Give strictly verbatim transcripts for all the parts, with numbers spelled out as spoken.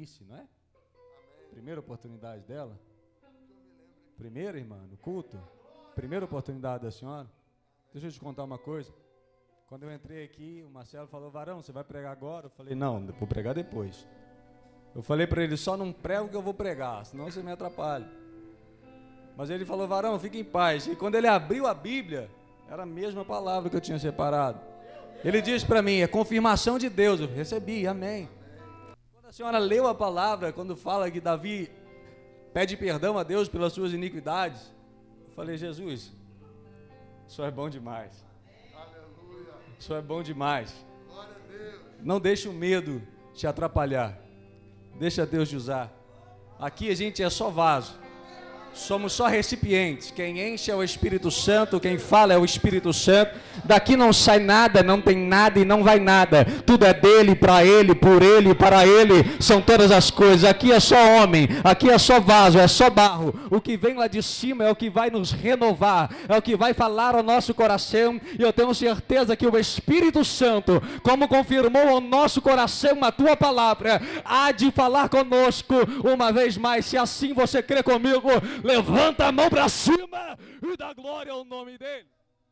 Eunice, não é? Primeira oportunidade dela? Primeira, irmã, no culto? Primeira oportunidade da senhora? Deixa eu te contar uma coisa. Quando eu entrei aqui, o Marcelo falou: varão, você vai pregar agora? Eu falei: não, vou pregar depois. Eu falei para ele: só não prego que eu vou pregar, senão você me atrapalha. Mas ele falou: varão, fique em paz. E quando ele abriu a Bíblia, era a mesma palavra que eu tinha separado. Ele disse para mim: é confirmação de Deus. Eu recebi, amém. Quando a senhora leu a palavra, quando fala que Davi pede perdão a Deus pelas suas iniquidades, eu falei: Jesus, o Senhor é bom demais. O Senhor é bom demais. Não deixe o medo te atrapalhar. Deixa Deus te usar. Aqui a gente é só vaso. Somos só recipientes. Quem enche é o Espírito Santo, quem fala é o Espírito Santo. Daqui não sai nada, não tem nada e não vai nada. Tudo é dele, para ele, por ele, para ele. São todas as coisas. Aqui é só homem, aqui é só vaso, é só barro. O que vem lá de cima é o que vai nos renovar, é o que vai falar ao nosso coração. E eu tenho certeza que o Espírito Santo, como confirmou ao nosso coração a tua palavra, há de falar conosco uma vez mais. Se assim você crê comigo, levanta a mão para cima e dá glória ao nome dele.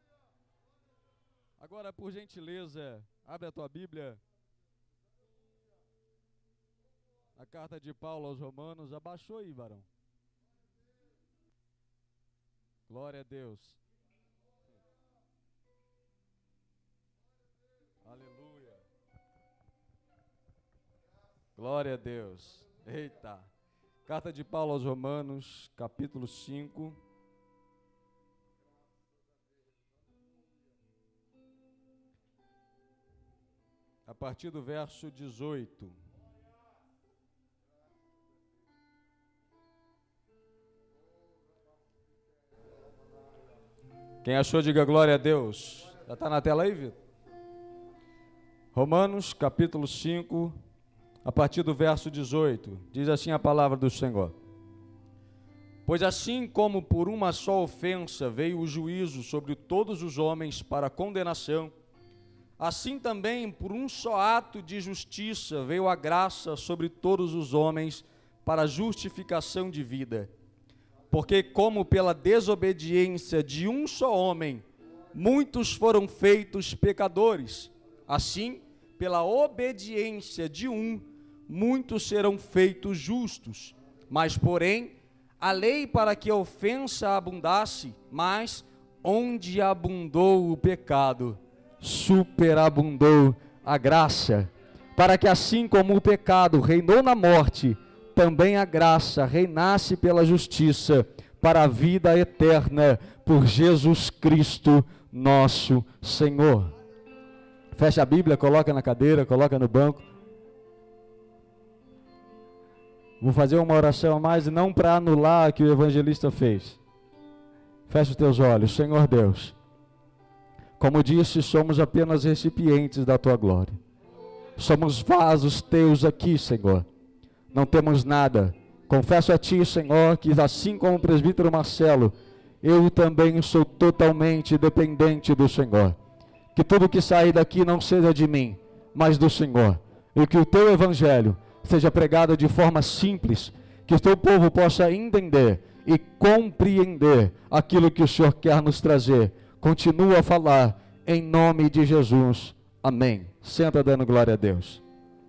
Agora, por gentileza, abre a tua Bíblia. A carta de Paulo aos Romanos. Abaixou aí, varão. Glória a Deus. Aleluia. Glória a Deus. Eita. Carta de Paulo aos Romanos, capítulo cinco. A partir do verso dezoito. Quem achou, diga glória a Deus. Já está na tela aí, Vitor? Romanos, capítulo cinco. A partir do verso dezoito, diz assim a palavra do Senhor: pois assim como por uma só ofensa veio o juízo sobre todos os homens para condenação, assim também por um só ato de justiça veio a graça sobre todos os homens para justificação de vida. Porque como pela desobediência de um só homem, muitos foram feitos pecadores, assim, pela obediência de um, muitos serão feitos justos. Mas, porém, a lei para que a ofensa abundasse, mas onde abundou o pecado, superabundou a graça, para que assim como o pecado reinou na morte, também a graça reinasse pela justiça, para a vida eterna, por Jesus Cristo, nosso Senhor. Fecha a Bíblia, coloca na cadeira, coloca no banco. Vou fazer uma oração a mais, não para anular o que o evangelista fez. Fecha os teus olhos. Senhor Deus, como disse, somos apenas recipientes da tua glória. Somos vasos teus aqui, Senhor. Não temos nada. Confesso a ti, Senhor, que assim como o presbítero Marcelo, eu também sou totalmente dependente do Senhor. Que tudo que sair daqui não seja de mim, mas do Senhor. E que o teu evangelho seja pregado de forma simples, que o teu povo possa entender e compreender aquilo que o Senhor quer nos trazer. Continua a falar em nome de Jesus. Amém. Senta dando glória a Deus.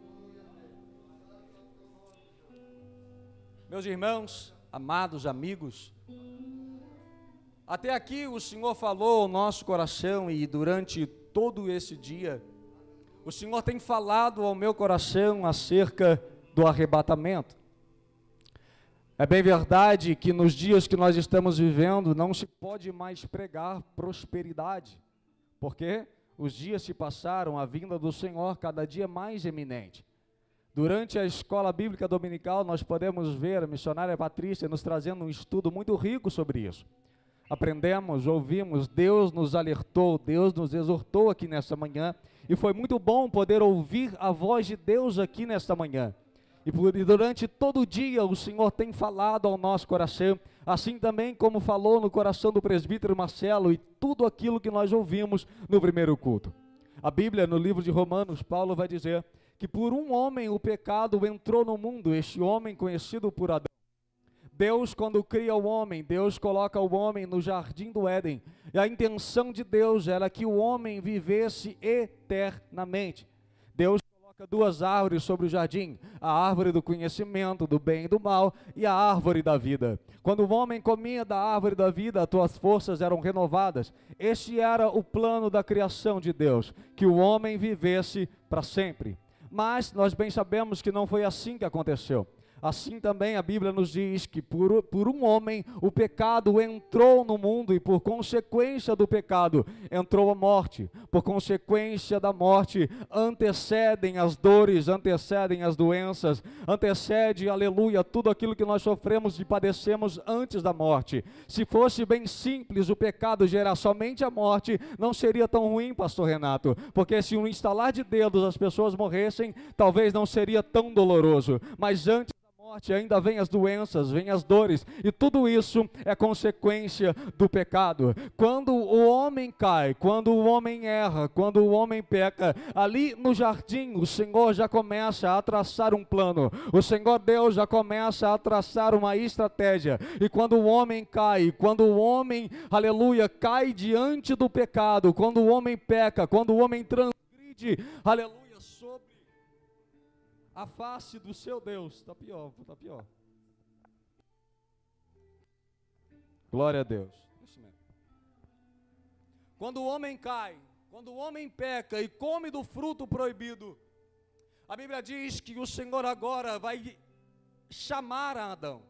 Meus irmãos, amados amigos, até aqui o Senhor falou ao nosso coração e durante todo esse dia, o Senhor tem falado ao meu coração acerca do arrebatamento. É bem verdade que nos dias que nós estamos vivendo não se pode mais pregar prosperidade, porque os dias se passaram, a vinda do Senhor cada dia mais eminente. Durante a escola bíblica dominical nós podemos ver a missionária Patrícia nos trazendo um estudo muito rico sobre isso. Aprendemos, ouvimos, Deus nos alertou, Deus nos exortou aqui nesta manhã, e foi muito bom poder ouvir a voz de Deus aqui nesta manhã. E, por, e durante todo o dia o Senhor tem falado ao nosso coração, assim também como falou no coração do presbítero Marcelo e tudo aquilo que nós ouvimos no primeiro culto. A Bíblia, no livro de Romanos, Paulo vai dizer que por um homem o pecado entrou no mundo, este homem conhecido por Adão. Deus, quando cria o homem, Deus coloca o homem no jardim do Éden, e a intenção de Deus era que o homem vivesse eternamente. Deus coloca duas árvores sobre o jardim, a árvore do conhecimento, do bem e do mal, e a árvore da vida. Quando o homem comia da árvore da vida, as suas forças eram renovadas. Este era o plano da criação de Deus, que o homem vivesse para sempre. Mas nós bem sabemos que não foi assim que aconteceu. Assim também a Bíblia nos diz que por, por um homem o pecado entrou no mundo, e por consequência do pecado entrou a morte. Por consequência da morte antecedem as dores, antecedem as doenças, antecede, aleluia, tudo aquilo que nós sofremos e padecemos antes da morte. Se fosse bem simples o pecado gerar somente a morte, não seria tão ruim, pastor Renato, porque se um instalar de dedos as pessoas morressem, talvez não seria tão doloroso, mas antes morte, ainda vem as doenças, vem as dores, e tudo isso é consequência do pecado. Quando o homem cai, quando o homem erra, quando o homem peca, ali no jardim o Senhor já começa a traçar um plano, o Senhor Deus já começa a traçar uma estratégia, e quando o homem cai, quando o homem, aleluia, cai diante do pecado, quando o homem peca, quando o homem transgride, aleluia, sobre a face do seu Deus, está pior, está pior. Glória a Deus. Isso mesmo. Quando o homem cai, quando o homem peca e come do fruto proibido, a Bíblia diz que o Senhor agora vai chamar a Adão.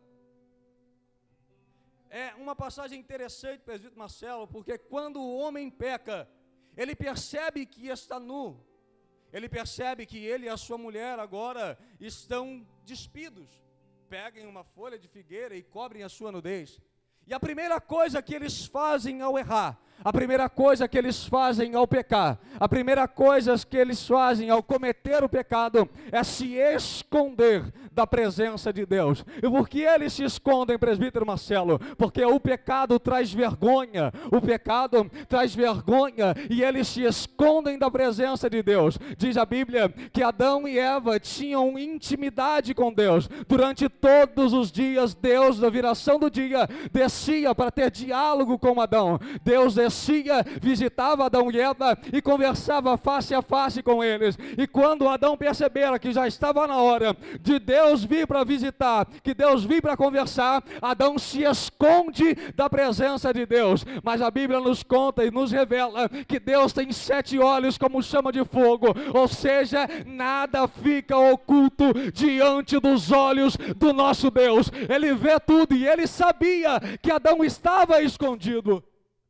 É uma passagem interessante, presbítero Marcelo, porque quando o homem peca, ele percebe que está nu. Ele percebe que ele e a sua mulher agora estão despidos. Peguem uma folha de figueira e cobrem a sua nudez. E a primeira coisa que eles fazem ao errar, a primeira coisa que eles fazem ao pecar, a primeira coisa que eles fazem ao cometer o pecado é se esconder da presença de Deus. E por que eles se escondem, presbítero Marcelo? Porque o pecado traz vergonha, o pecado traz vergonha e eles se escondem da presença de Deus. Diz a Bíblia que Adão e Eva tinham intimidade com Deus. Durante todos os dias, Deus, na viração do dia, descia para ter diálogo com Adão. Deus descia, visitava Adão e Eva e conversava face a face com eles. E quando Adão percebera que já estava na hora de Deus vir para visitar, que Deus vir para conversar, Adão se esconde da presença de Deus. Mas a Bíblia nos conta e nos revela que Deus tem sete olhos como chama de fogo, ou seja, nada fica oculto diante dos olhos do nosso Deus. Ele vê tudo e ele sabia que Adão estava escondido.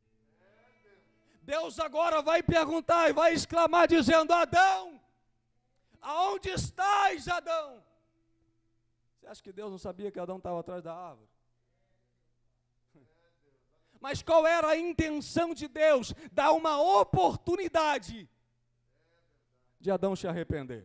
Deus agora vai perguntar e vai exclamar dizendo: Adão, aonde estás, Adão? Você acha que Deus não sabia que Adão estava atrás da árvore? Mas qual era a intenção de Deus? Dar uma oportunidade de Adão se arrepender.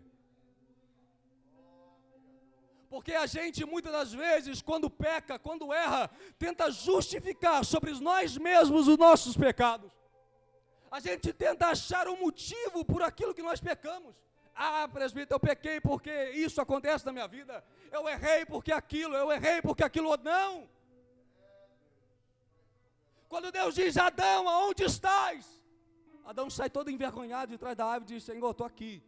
Porque a gente muitas das vezes, quando peca, quando erra, tenta justificar sobre nós mesmos os nossos pecados. A gente tenta achar um motivo por aquilo que nós pecamos. Ah, presbítero, eu pequei porque isso acontece na minha vida. Eu errei porque aquilo, eu errei porque aquilo. Não. Quando Deus diz: Adão, aonde estás? Adão sai todo envergonhado de trás da árvore e diz: Senhor, estou aqui.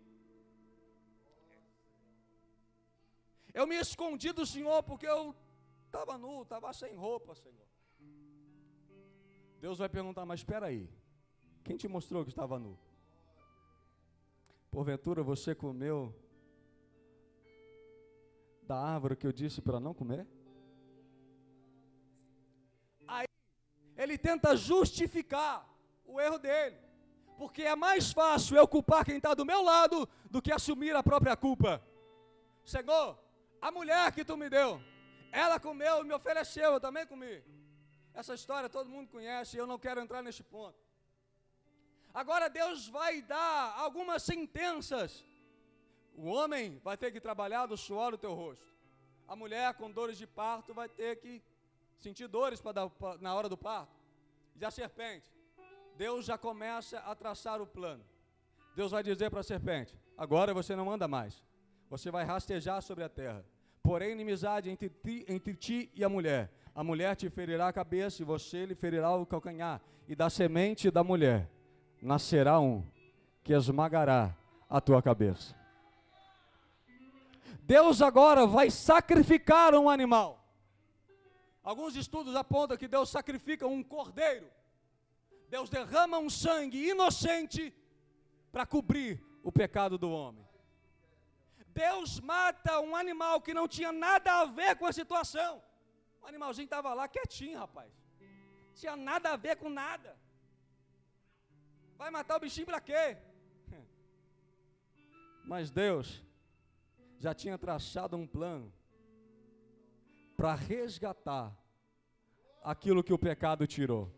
Eu me escondi do Senhor porque eu estava nu, estava sem roupa, Senhor. Deus vai perguntar: mas espera aí, quem te mostrou que estava nu? Porventura você comeu da árvore que eu disse para não comer? Aí ele tenta justificar o erro dele, porque é mais fácil eu culpar quem está do meu lado do que assumir a própria culpa. Senhor, a mulher que tu me deu, ela comeu e me ofereceu, eu também comi. Essa história todo mundo conhece e eu não quero entrar neste ponto. Agora Deus vai dar algumas sentenças. O homem vai ter que trabalhar do suor do teu rosto. A mulher com dores de parto vai ter que sentir dores para dar, pra, na hora do parto. E a serpente, Deus já começa a traçar o plano. Deus vai dizer para a serpente: agora você não anda mais, você vai rastejar sobre a terra. Porém, inimizade entre ti, entre ti e a mulher. A mulher te ferirá a cabeça e você lhe ferirá o calcanhar. E da semente da mulher nascerá um que esmagará a tua cabeça. Deus agora vai sacrificar um animal. Alguns estudos apontam que Deus sacrifica um cordeiro. Deus derrama um sangue inocente para cobrir o pecado do homem. Deus mata um animal que não tinha nada a ver com a situação. O animalzinho estava lá quietinho, rapaz. Não tinha nada a ver com nada. Vai matar o bichinho para quê? Mas Deus já tinha traçado um plano para resgatar aquilo que o pecado tirou.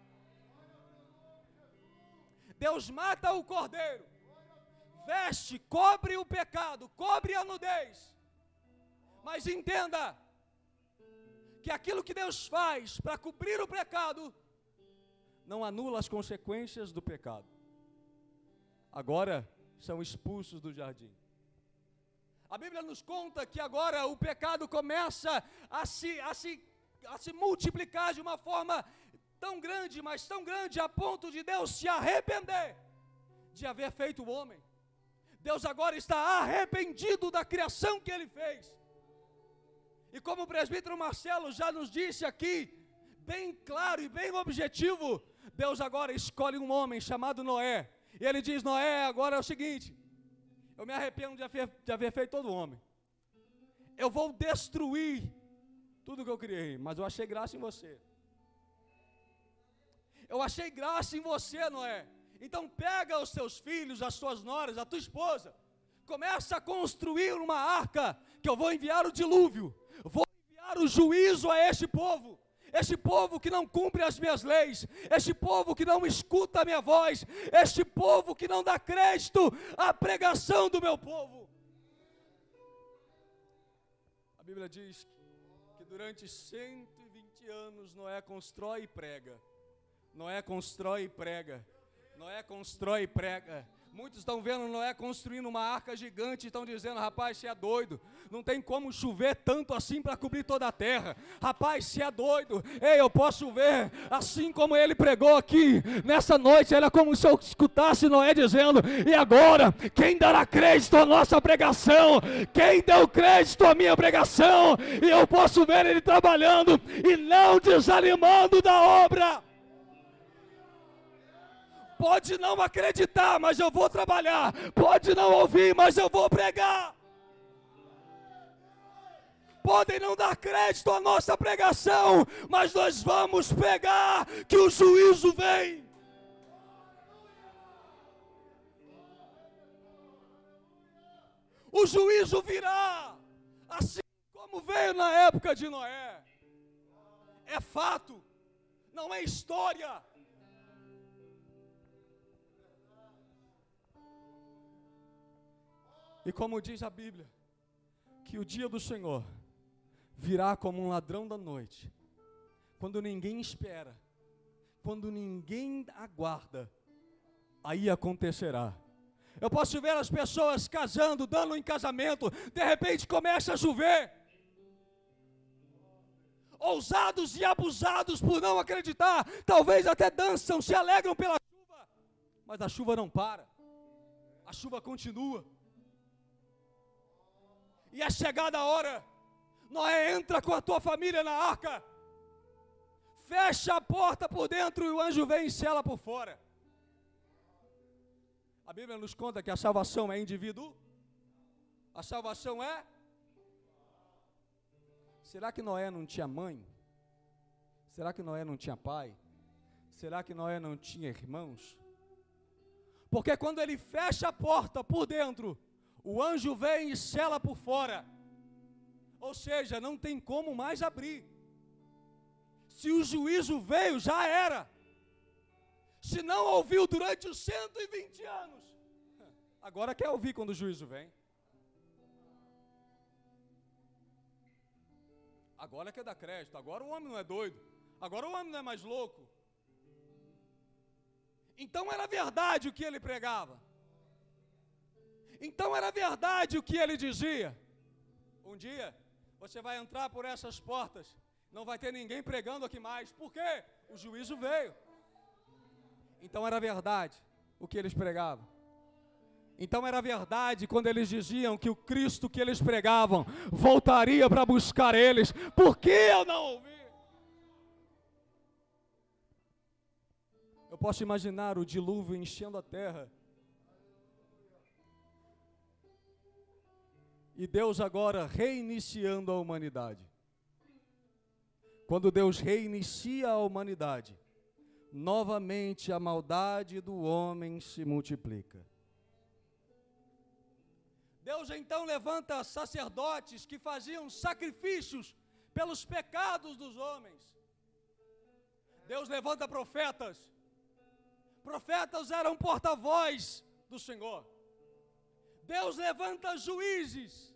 Deus mata o cordeiro, veste, cobre o pecado, cobre a nudez. Mas entenda que aquilo que Deus faz para cobrir o pecado não anula as consequências do pecado. Agora são expulsos do jardim. A Bíblia nos conta que agora o pecado começa a se, a se, a se multiplicar de uma forma tão grande, mas tão grande, a ponto de Deus se arrepender de haver feito o homem. Deus agora está arrependido da criação que Ele fez. E como o presbítero Marcelo já nos disse aqui, bem claro e bem objetivo, Deus agora escolhe um homem chamado Noé. E Ele diz: Noé, agora é o seguinte, eu me arrependo de haver, de haver feito todo homem. Eu vou destruir tudo que eu criei, mas eu achei graça em você. Eu achei graça em você, Noé. Então pega os teus filhos, as suas noras, a tua esposa, começa a construir uma arca, que eu vou enviar o dilúvio, vou enviar o juízo a este povo. Este povo que não cumpre as minhas leis, este povo que não escuta a minha voz, este povo que não dá crédito à pregação do meu povo. A Bíblia diz que durante cento e vinte anos Noé constrói e prega. Noé constrói e prega. Noé constrói e prega. Muitos estão vendo Noé construindo uma arca gigante e estão dizendo: rapaz, você é doido, não tem como chover tanto assim para cobrir toda a terra. Rapaz, você é doido. Ei, eu posso ver, assim como ele pregou aqui nessa noite, era como se eu escutasse Noé dizendo: e agora, quem dará crédito à nossa pregação? Quem deu crédito à minha pregação? E eu posso ver ele trabalhando e não desanimando da obra. Pode não acreditar, mas eu vou trabalhar. Pode não ouvir, mas eu vou pregar. Podem não dar crédito à nossa pregação, mas nós vamos pregar que o juízo vem. O juízo virá, assim como veio na época de Noé. É fato, não é história. E como diz a Bíblia, que o dia do Senhor virá como um ladrão da noite, quando ninguém espera, quando ninguém aguarda, aí acontecerá. Eu posso ver as pessoas casando, dando em casamento, de repente começa a chover. Ousados e abusados por não acreditar, talvez até dançam, se alegram pela chuva, mas a chuva não para, a chuva continua. E é chegada a hora, Noé entra com a tua família na arca, fecha a porta por dentro e o anjo vem e sela por fora. A Bíblia nos conta que a salvação é indivíduo, a salvação é... Será que Noé não tinha mãe? Será que Noé não tinha pai? Será que Noé não tinha irmãos? Porque quando ele fecha a porta por dentro, o anjo vem e sela por fora. Ou seja, não tem como mais abrir. Se o juízo veio, já era. Se não ouviu durante os cento e vinte anos, agora quer ouvir quando o juízo vem. Agora quer dar crédito. Agora o homem não é doido. Agora o homem não é mais louco. Então era verdade o que ele pregava. Então era verdade o que ele dizia. Um dia, você vai entrar por essas portas, não vai ter ninguém pregando aqui mais. Por quê? O juízo veio. Então era verdade o que eles pregavam. Então era verdade quando eles diziam que o Cristo que eles pregavam voltaria para buscar eles. Por que eu não ouvi? Eu posso imaginar o dilúvio enchendo a terra. E Deus agora reiniciando a humanidade. Quando Deus reinicia a humanidade, novamente a maldade do homem se multiplica. Deus então levanta sacerdotes que faziam sacrifícios pelos pecados dos homens. Deus levanta profetas. Profetas eram porta-voz do Senhor. Deus levanta juízes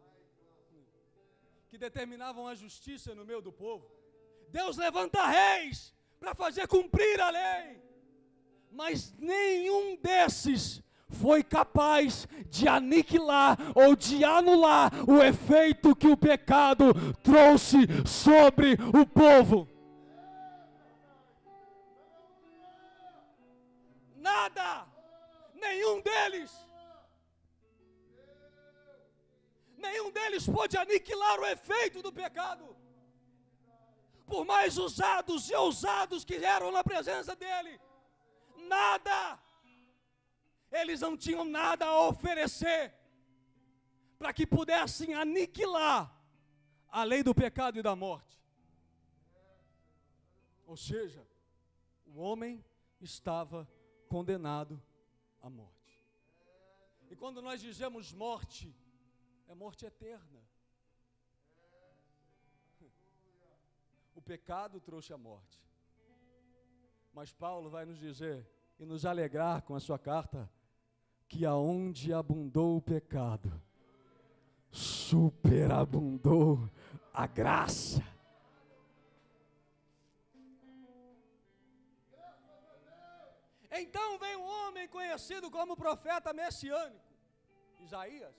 que determinavam a justiça no meio do povo. Deus levanta reis para fazer cumprir a lei. Mas nenhum desses foi capaz de aniquilar ou de anular o efeito que o pecado trouxe sobre o povo. Nada, nenhum deles, nenhum deles pôde aniquilar o efeito do pecado. Por mais usados e ousados que eram na presença dele, nada, eles não tinham nada a oferecer para que pudessem aniquilar a lei do pecado e da morte. Ou seja, o homem estava condenado à morte. E quando nós dizemos morte, é morte eterna. O pecado trouxe a morte. Mas Paulo vai nos dizer e nos alegrar com a sua carta que aonde abundou o pecado, superabundou a graça. Então vem um homem conhecido como profeta messiânico, Isaías.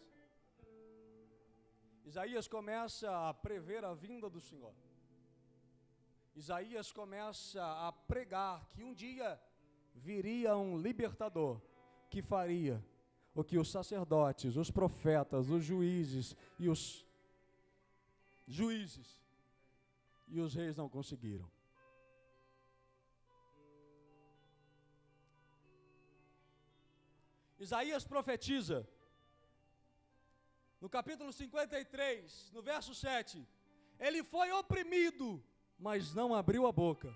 Isaías começa a prever a vinda do Senhor. Isaías começa a pregar que um dia viria um libertador que faria o que os sacerdotes, os profetas, os juízes e os juízes e os reis não conseguiram. Isaías profetiza, no capítulo cinquenta e três, no verso sete, ele foi oprimido, mas não abriu a boca.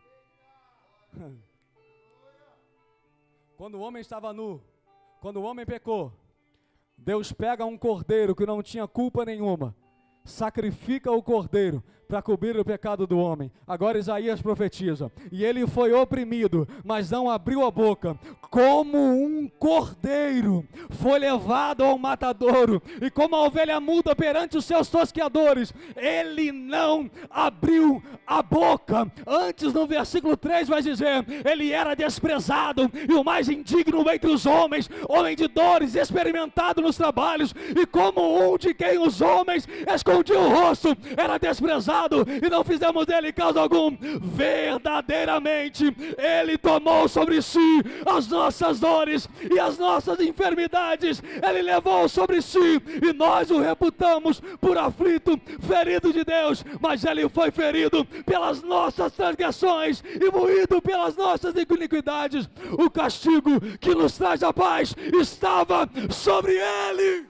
Quando o homem estava nu, quando o homem pecou, Deus pega um cordeiro que não tinha culpa nenhuma, sacrifica o cordeiro para cobrir o pecado do homem. Agora Isaías profetiza, e ele foi oprimido, mas não abriu a boca, como um cordeiro foi levado ao matadouro, e como a ovelha muda perante os seus tosqueadores, ele não abriu a boca. Antes, no versículo três vai dizer, ele era desprezado e o mais indigno entre os homens, homem de dores, experimentado nos trabalhos, e como um de quem os homens escondiam o rosto, era desprezado e não fizemos dele causa algum. Verdadeiramente ele tomou sobre si as nossas dores e as nossas enfermidades, ele levou sobre si, e nós o reputamos por aflito, ferido de Deus, mas ele foi ferido pelas nossas transgressões e moído pelas nossas iniquidades. O castigo que nos traz a paz estava sobre ele.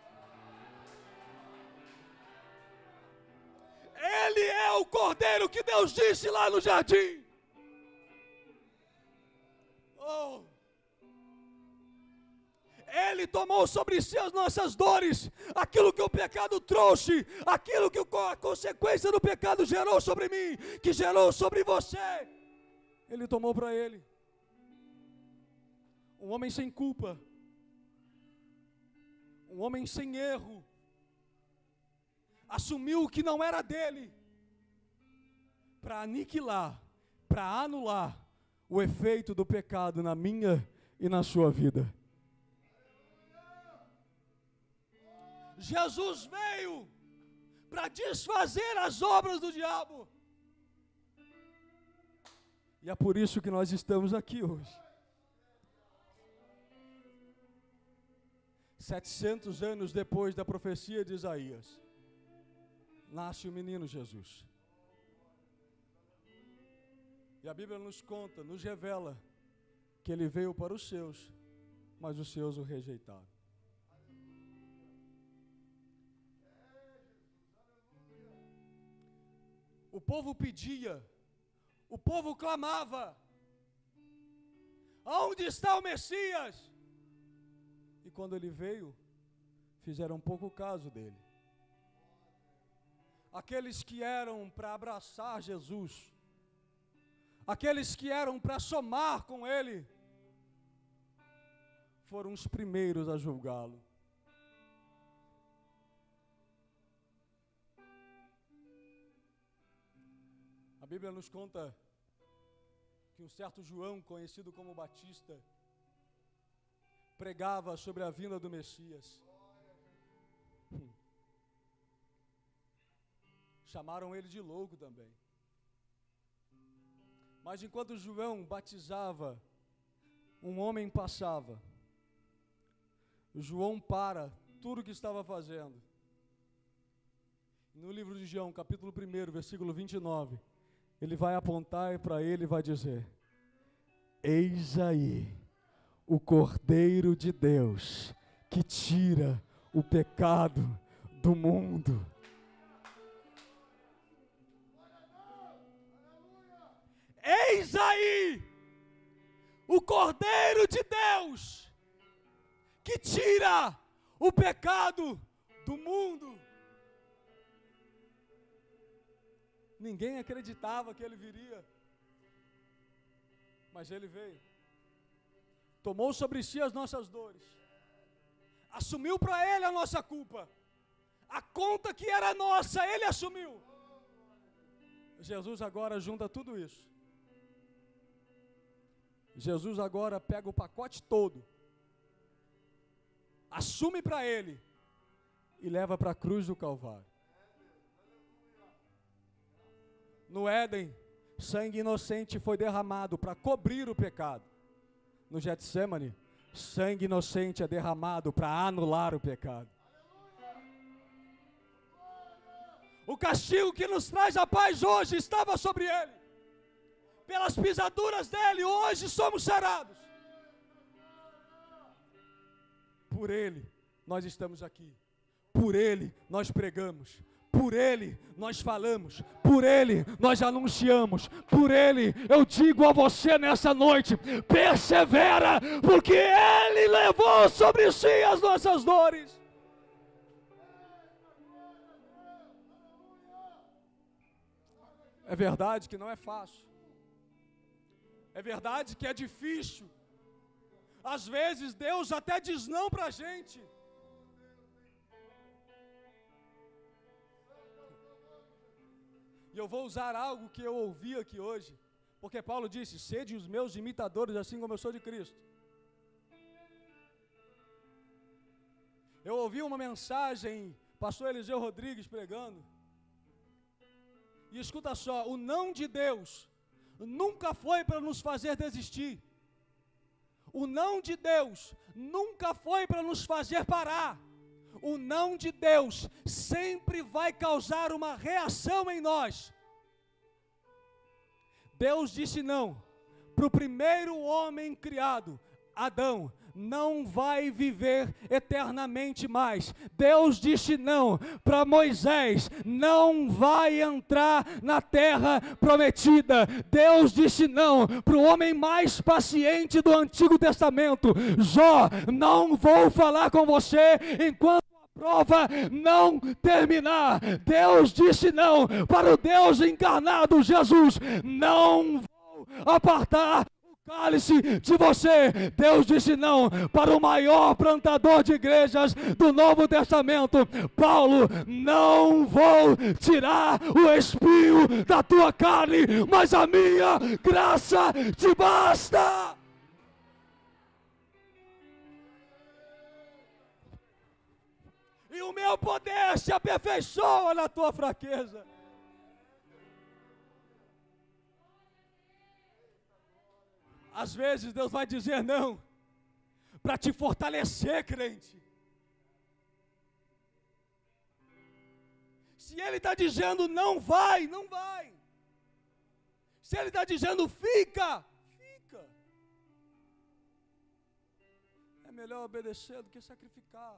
Ele é o cordeiro que Deus disse lá no jardim. Oh. Ele tomou sobre si as nossas dores, aquilo que o pecado trouxe, aquilo que a consequência do pecado gerou sobre mim, que gerou sobre você. Ele tomou para ele. Um homem sem culpa, um homem sem erro, assumiu o que não era dele, para aniquilar, para anular o efeito do pecado na minha e na sua vida. Jesus veio para desfazer as obras do diabo. E é por isso que nós estamos aqui hoje. Setecentos anos depois da profecia de Isaías, nasce o menino Jesus. E a Bíblia nos conta, nos revela, que ele veio para os seus, mas os seus o rejeitaram. O povo pedia, o povo clamava: aonde está o Messias? E quando ele veio, fizeram pouco caso dele. Aqueles que eram para abraçar Jesus, aqueles que eram para somar com ele, foram os primeiros a julgá-lo. A Bíblia nos conta que um certo João, conhecido como Batista, pregava sobre a vinda do Messias. Hum. Chamaram ele de louco também. Mas enquanto João batizava, um homem passava. João para tudo o que estava fazendo. No livro de João, capítulo primeiro, versículo vinte e nove, ele vai apontar para ele e vai dizer: eis aí o Cordeiro de Deus que tira o pecado do mundo. Eis aí o Cordeiro de Deus que tira o pecado do mundo. Ninguém acreditava que ele viria, mas ele veio. Tomou sobre si as nossas dores, assumiu para ele a nossa culpa, a conta que era nossa, ele assumiu. Jesus agora junta tudo isso. Jesus agora pega o pacote todo, assume para ele e leva para a cruz do Calvário. No Éden, sangue inocente foi derramado para cobrir o pecado. No Getsemane, sangue inocente é derramado para anular o pecado. O castigo que nos traz a paz hoje estava sobre ele. Pelas pisaduras dele, hoje somos sarados. Por ele, nós estamos aqui. Por ele, nós pregamos. Por ele, nós falamos. Por ele, nós anunciamos. Por ele, eu digo a você nessa noite: persevera, porque ele levou sobre si as nossas dores. É verdade que não é fácil. É verdade que é difícil. Às vezes Deus até diz não para a gente. E eu vou usar algo que eu ouvi aqui hoje, porque Paulo disse: sede os meus imitadores, assim como eu sou de Cristo. Eu ouvi uma mensagem, pastor Eliseu Rodrigues pregando, e escuta só: o não de Deus nunca foi para nos fazer desistir. O não de Deus nunca foi para nos fazer parar. O não de Deus sempre vai causar uma reação em nós. Deus disse não para o primeiro homem criado, Adão. Não vai viver eternamente mais. Deus disse não para Moisés, não vai entrar na terra prometida. Deus disse não para o homem mais paciente do Antigo Testamento, Jó, não vou falar com você enquanto a prova não terminar. Deus disse não para o Deus encarnado, Jesus, não vou apartar cálice de você. Deus disse não para o maior plantador de igrejas do Novo Testamento, Paulo, não vou tirar o espinho da tua carne, mas a minha graça te basta. E o meu poder se aperfeiçoa na tua fraqueza. Às vezes Deus vai dizer não, para te fortalecer, crente. Se Ele está dizendo não vai, não vai. Se Ele está dizendo fica, fica. É melhor obedecer do que sacrificar.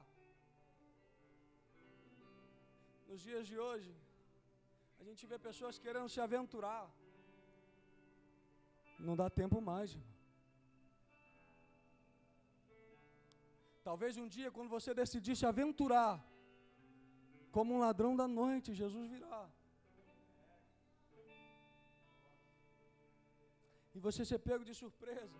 Nos dias de hoje, a gente vê pessoas querendo se aventurar. Não dá tempo mais, irmão. Talvez um dia, quando você decidir se aventurar, como um ladrão da noite, Jesus virá. E você ser pego de surpresa.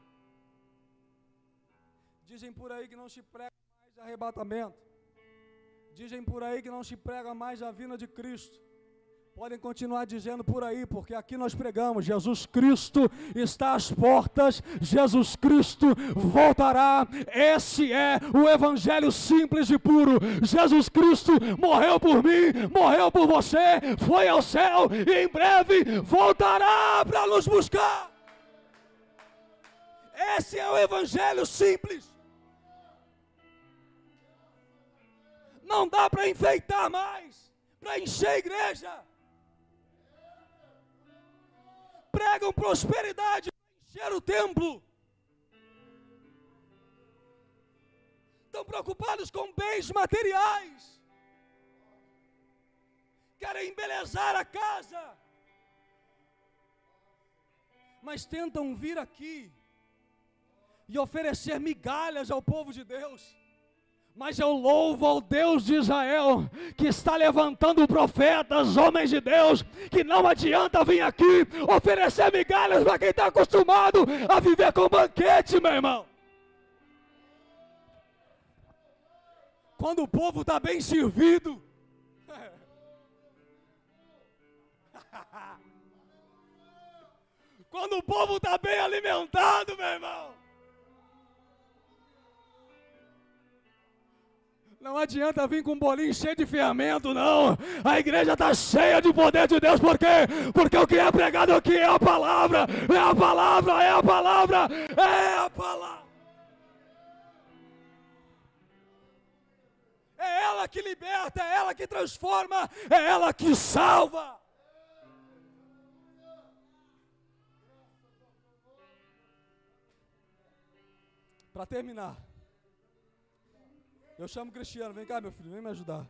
Dizem por aí que não se prega mais arrebatamento. Dizem por aí que não se prega mais a vinda de Cristo. Podem continuar dizendo por aí, porque aqui nós pregamos, Jesus Cristo está às portas, Jesus Cristo voltará. Esse é o evangelho simples e puro. Jesus Cristo morreu por mim, morreu por você, foi ao céu e em breve voltará para nos buscar. Esse é o evangelho simples. Não dá para enfeitar mais, para encher a igreja. Pregam prosperidade para encher o templo. Estão preocupados com bens materiais. Querem embelezar a casa. Mas tentam vir aqui e oferecer migalhas ao povo de Deus. Mas eu louvo ao Deus de Israel, que está levantando profetas, homens de Deus, que não adianta vir aqui oferecer migalhas para quem está acostumado a viver com banquete, meu irmão. Quando o povo está bem servido, quando o povo está bem alimentado, meu irmão, não adianta vir com um bolinho cheio de fermento, não. A igreja está cheia de poder de Deus. Por quê? Porque o que é pregado aqui é a palavra. É a palavra, é a palavra, é a palavra. É ela que liberta, é ela que transforma, é ela que salva. Para terminar, eu chamo o Cristiano, vem cá, meu filho, vem me ajudar.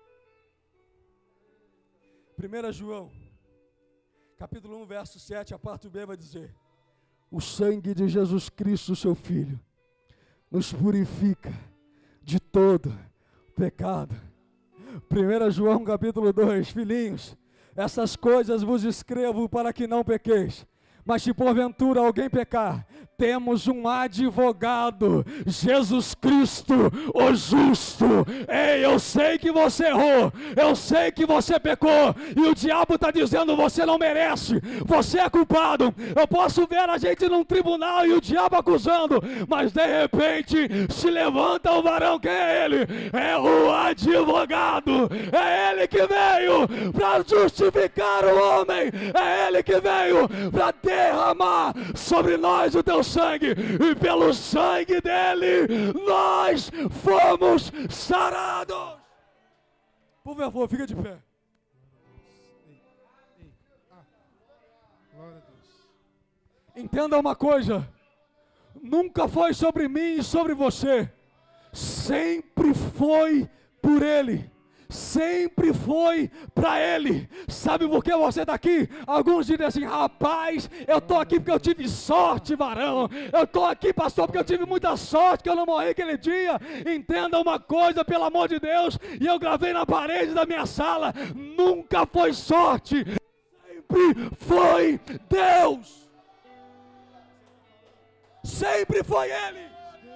primeiro João, capítulo um, verso sete, a parte B vai dizer: o sangue de Jesus Cristo, seu Filho, nos purifica de todo pecado. primeiro João, capítulo dois, filhinhos, essas coisas vos escrevo para que não pequeis. Mas se porventura alguém pecar, temos um advogado, Jesus Cristo, o justo. Ei, eu sei que você errou, eu sei que você pecou, e o diabo está dizendo: você não merece, você é culpado. Eu posso ver a gente num tribunal e o diabo acusando, mas de repente se levanta o varão, quem é ele? É o advogado, é ele que veio para justificar o homem, é ele que veio para derramar sobre nós o teu sangue, e pelo sangue dele nós fomos sarados. Por favor, fica de pé. Entenda uma coisa: nunca foi sobre mim e sobre você, sempre foi por ele. Sempre foi para ele. Sabe por que você está aqui? Alguns dizem assim: rapaz, eu estou aqui porque eu tive sorte, varão. Eu estou aqui, pastor, porque eu tive muita sorte que eu não morri aquele dia. Entenda uma coisa, pelo amor de Deus, e eu gravei na parede da minha sala: nunca foi sorte, sempre foi Deus. Sempre foi ele.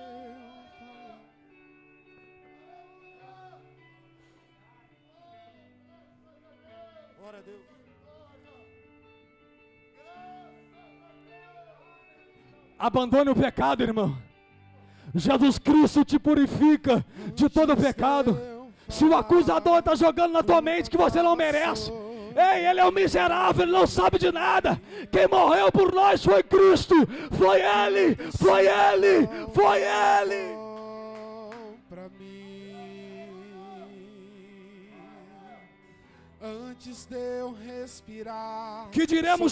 Abandone o pecado, irmão. Jesus Cristo te purifica de todo pecado. Se o acusador está jogando na tua mente que você não merece, ei, ele é um miserável, ele não sabe de nada. Quem morreu por nós foi Cristo. Foi Ele, foi Ele, foi Ele. Para mim, antes de eu respirar, que diremos